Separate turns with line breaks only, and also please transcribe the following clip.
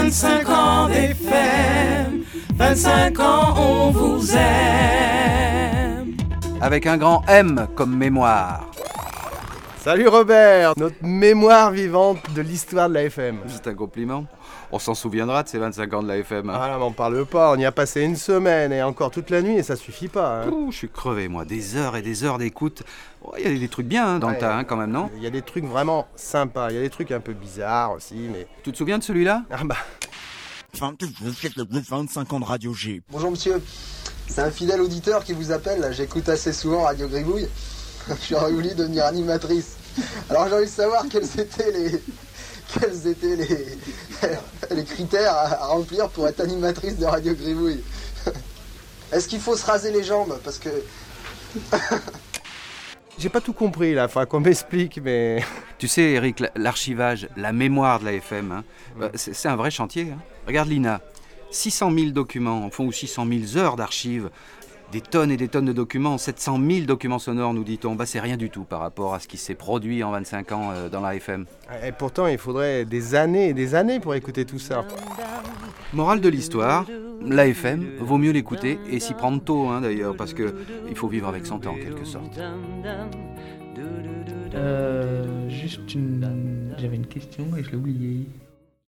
25 ans d'FM, 25 ans on vous aime.
Avec un grand M comme mémoire.
Salut Robert, notre mémoire vivante de l'histoire de la FM.
C'est un compliment. On s'en souviendra de ces 25 ans de la FM.
Ah là, m'en parle pas, on y a passé une semaine et encore toute la nuit et ça suffit pas. Hein.
Ouh, je suis crevé moi, des heures et des heures d'écoute. Il y a des trucs bien dans le tas quand même, non?
Il y a des trucs vraiment sympas, il y a des trucs un peu bizarres aussi, mais...
Tu te souviens de celui-là?
Ah bah...
25 ans de Radio G.
Bonjour monsieur, c'est un fidèle auditeur qui vous appelle, là. J'écoute assez souvent Radio Gribouille. Je suis voulu devenir animatrice. Alors j'ai envie de savoir quels étaient les critères à remplir pour être animatrice de Radio Gribouille. Est-ce qu'il faut se raser les jambes? Parce que...
J'ai pas tout compris là, faudra qu'on m'explique, mais...
Tu sais Eric, l'archivage, la mémoire de la FM, hein, c'est un vrai chantier. Hein. Regarde l'INA, 600 000 documents, ou 600 000 heures d'archives, des tonnes et des tonnes de documents, 700 000 documents sonores nous dit-on. C'est rien du tout par rapport à ce qui s'est produit en 25 ans dans la FM.
Et pourtant il faudrait des années et des années pour écouter tout ça.
Morale de l'histoire, la FM, vaut mieux l'écouter et s'y prendre tôt d'ailleurs, parce que il faut vivre avec son temps en quelque sorte.
J'avais une question et je l'ai oubliée.